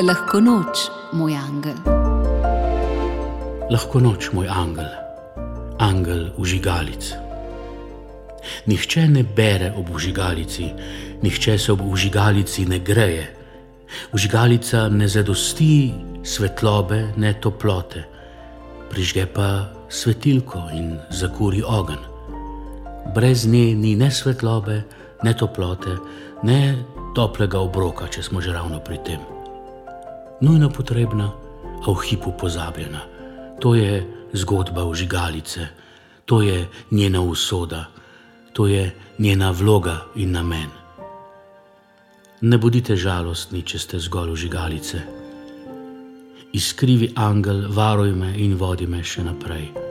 Lahko noč, moj angel. Lahko noč, moj angel, angel vžigalic. Nihče ne bere ob vžigalici, nihče se ob vžigalici ne greje. Vžigalica ne zadosti svetlobe, ne toplote, prižge pa svetilko in zakuri ogenj. Brez nje ni ne svetlobe, ne toplote, ne toplega obroka, če smo že ravno pri tem. Nujno potrebna, a v hipu pozabljena. To je zgodba vžigalice, to je njena usoda, to je njena vloga in namen. Ne bodite žalostni, če ste zgolj vžigalice. Iskrivi angel, varuj me in vodi me še naprej.